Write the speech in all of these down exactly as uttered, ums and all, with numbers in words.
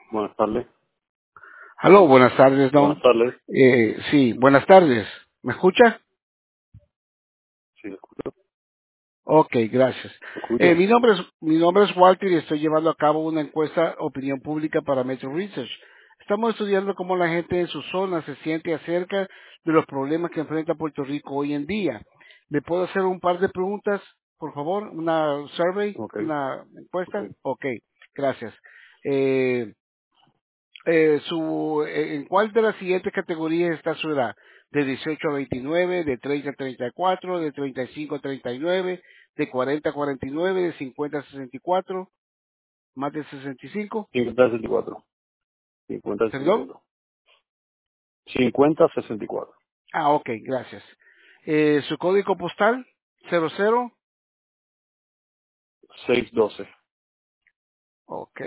Buenas tardes. Aló, buenas tardes, Buenas don. tardes. Eh, sí, buenas tardes. ¿Me escucha? Sí, lo escucho. Ok, gracias. ¿Lo Eh, escucho? mi nombre es mi nombre es Walter y estoy llevando a cabo una encuesta opinión pública para Metro Research. Estamos estudiando cómo la gente en su zona se siente acerca de los problemas que enfrenta Puerto Rico hoy en día. ¿Le puedo hacer un par de preguntas, por favor? ¿Una survey? Ok, ¿Una ok. encuesta? Ok, gracias. Eh, eh, su, eh, ¿En cuál de las siguientes categorías está su edad? De dieciocho a veintinueve, de treinta a treinta y cuatro, de treinta y cinco a treinta y nueve, de cuarenta a cuarenta y nueve, de cincuenta a sesenta y cuatro, más de sesenta y cinco. cincuenta sesenta y cuatro. cincuenta sesenta y ¿Perdón? cuatro. cincuenta sesenta y cuatro. Ah, ok, gracias. Eh, su código postal, cero cero. seiscientos doce. Ok,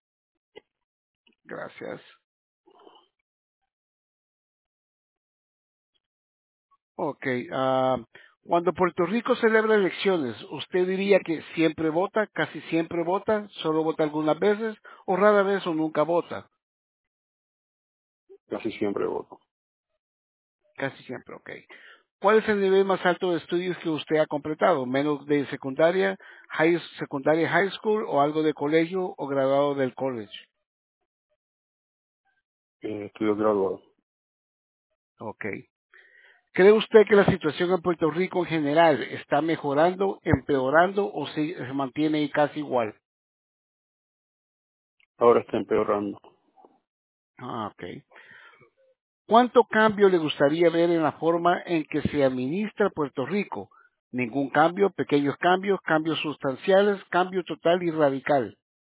gracias. Ok, ah, cuando Puerto Rico celebra elecciones, ¿usted diría que siempre vota, casi siempre vota, solo vota algunas veces, o rara vez o nunca vota? Casi siempre voto. Casi siempre, ok. ¿Cuál es el nivel más alto de estudios que usted ha completado? ¿Menos de secundaria, high, secundaria high school o algo de colegio o graduado del college? Eh, estudio graduado. Ok. ¿Cree usted que la situación en Puerto Rico en general está mejorando, empeorando o si- se mantiene casi igual? Ahora está empeorando. Ah, ok. ¿Cuánto cambio le gustaría ver en la forma en que se administra Puerto Rico? Ningún cambio, pequeños cambios, cambios sustanciales, cambio total y radical.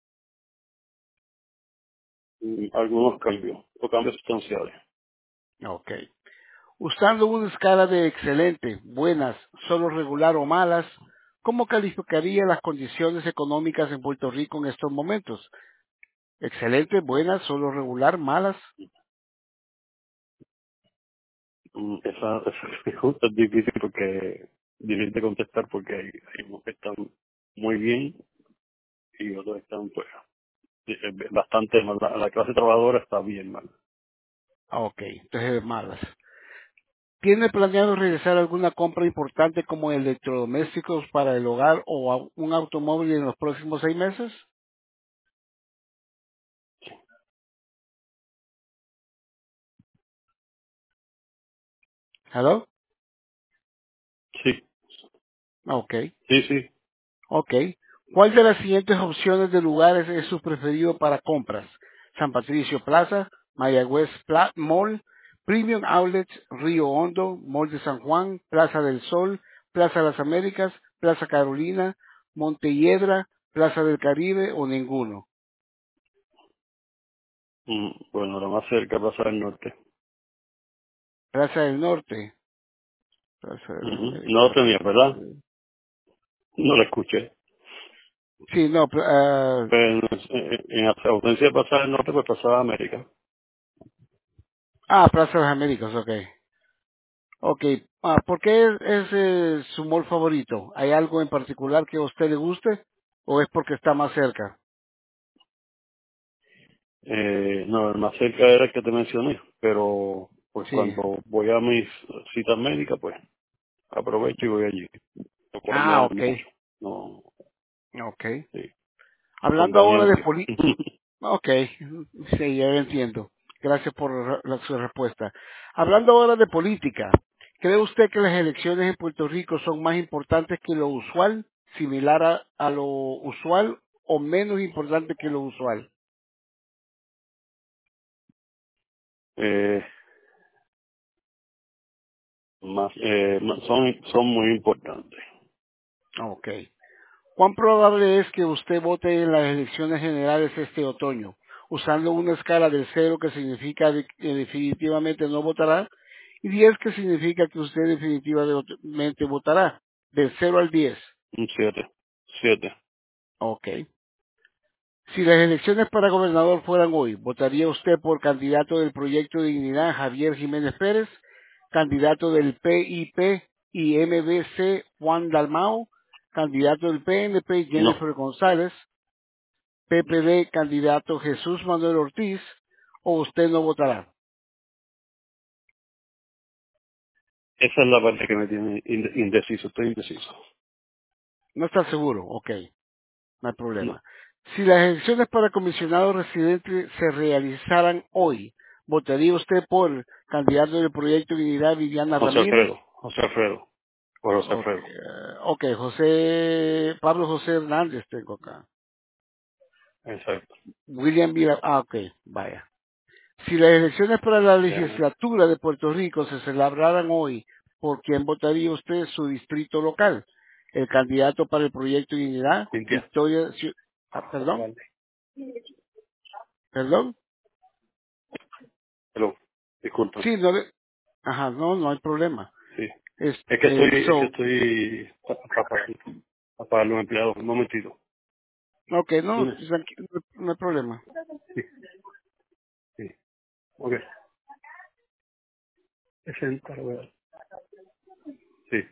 Mm, Algunos cambios, o cambios sustanciales. Ok. Usando una escala de excelente, buenas, solo regular o malas, ¿cómo calificaría las condiciones económicas en Puerto Rico en estos momentos? Excelente, buenas, solo regular, malas. Mm, Esa, esa pregunta es difícil porque, difícil de contestar porque hay, hay unos que están muy bien y otros están pues eh, eh, bastante mal. La, la clase trabajadora está bien mal. Ah, ok, entonces malas. ¿Tiene planeado realizar alguna compra importante como electrodomésticos para el hogar o au- un automóvil en los próximos seis meses? ¿Hello? Sí, Ok. sí, sí. Ok. ¿Cuál de las siguientes opciones de lugares es su preferido para compras? San Patricio Plaza, Mayagüez Pla- Mall, Premium Outlets, Río Hondo, Mall de San Juan, Plaza del Sol, Plaza de las Américas, Plaza Carolina, Montelledra, Plaza del Caribe o ninguno. Mm, Bueno, la más cerca, Plaza del Norte. Plaza del Norte, Plaza de las Ujú. No lo Américas. tenía, ¿verdad? No lo escuché. Sí, no, pl- ah, Pero en, en, en ausencia de Plaza del Norte, pues Plaza de América. ah, Plaza de las Américas, ok. Ok, ah, ¿por qué es, es, eh, su mall favorito? ¿Hay algo en particular que a usted le guste o es porque está más cerca? Eh, no, el más cerca era el que te mencioné, pero pues Sí. cuando voy a mis citas médicas, pues aprovecho y voy allí, lo cual me Ah, da ok, mucho. No, ok. sí, Hablando ahora de conveniencia. poli... Ok, sí, ya entiendo. Gracias por re- la- su respuesta. Hablando ahora de política, ¿cree usted que las elecciones en Puerto Rico son más importantes que lo usual, similar a, a lo usual o menos importantes que lo usual? eh, más, eh, más- son, son muy importantes. Ok. ¿Cuán probable es que usted vote en las elecciones generales este otoño? Usando una escala del cero que significa de- que definitivamente no votará y diez que significa que usted definitivamente votará. Del cero al diez. Un siete, siete. Ok. Si las elecciones para gobernador fueran hoy, ¿votaría usted por candidato del Proyecto de Dignidad Javier Jiménez Pérez? ¿Candidato del P I P y M B C Juan Dalmau? ¿Candidato del P N P No, Jennifer González? P P D, candidato Jesús Manuel Ortiz, o usted no votará. Esa es la parte que me tiene inde- indeciso, estoy indeciso. No está seguro, ok, no hay No, problema. Si las elecciones para comisionado residente se realizaran hoy, ¿votaría usted por candidato del proyecto Dignidad Viviana José Ramírez? Alfredo, José Alfredo, por José Ok, Alfredo. eh, ok, José, Pablo José Hernández tengo acá. Exacto. William Vila, ah, ok, vaya. Si las elecciones para la Déjame, legislatura de Puerto Rico se celebraran hoy, ¿por quién votaría usted su distrito local? ¿El candidato para el proyecto Dignidad? Cintia, Victoria, Ciu- ah, perdón, apagarle. perdón. Hello, disculpa. Sí, no le, ajá, no, no hay problema. Sí. Es que Este, estoy, es que so, estoy para pagar los empleados. Un momentito. ok, no, Dime. tranqui- no, no hay problema. Sí, sí. Ok. sesenta, lo veo. Sí.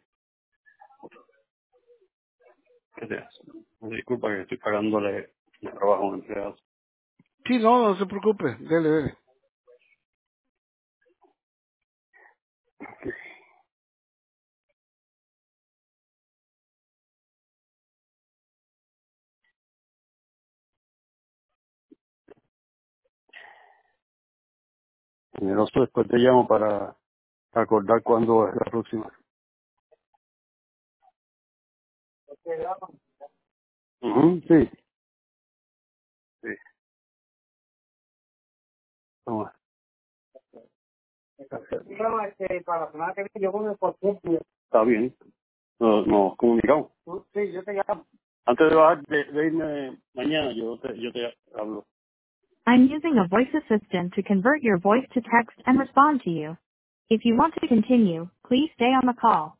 ¿Qué te hace? Disculpa que estoy pagándole el trabajo a un empleado. Sí, no, no se preocupe, dele, dele. Generoso, después te llamo para acordar cuándo es la próxima. Ujú, sí, sí. Toma. No, este, para la semana que viene yo con el porcentaje. Está bien. Nos, nos comunicamos. Sí, yo te llamo. Antes de, bajar, de, de irme mañana, yo te, yo te hablo. I'm using a voice assistant to convert your voice to text and respond to you. If you want to continue, please stay on the call.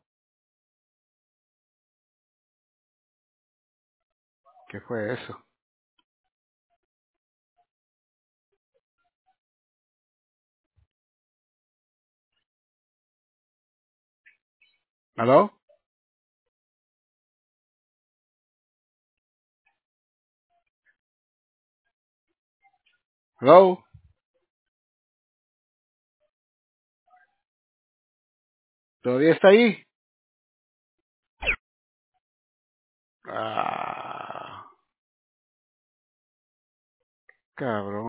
¿Qué fue eso? ¿Aló? ¿Aló? ¿Todavía está ahí? Ah, cabrón.